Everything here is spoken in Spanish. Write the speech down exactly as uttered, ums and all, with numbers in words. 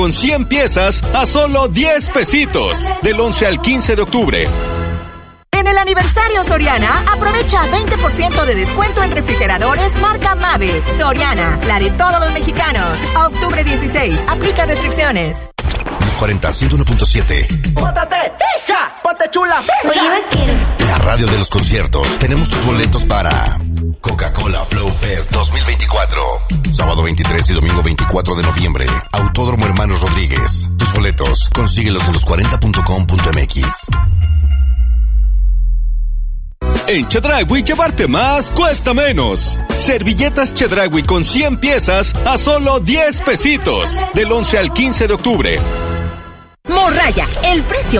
con cien piezas a solo diez pesitos. Del once al quince de octubre. En el aniversario Soriana, aprovecha veinte por ciento de descuento en refrigeradores marca Mave. Soriana, la de todos los mexicanos. A octubre dieciséis, aplica restricciones. Los cuarenta, ciento uno punto siete. ¡Póntate, hija! ¡Ponte chula! Oye, vaquero. La radio de los conciertos. Tenemos tus boletos para Coca-Cola Flow Fest dos mil veinticuatro. Sábado veintitrés y domingo veinticuatro de noviembre. Autódromo Hermanos Rodríguez. Tus boletos, consíguelos en los cuarenta punto com punto m x. En Chedraui llevarte más cuesta menos. Servilletas Chedraui con cien piezas a solo diez pesitos. Del once al quince de octubre. Morraya, el precio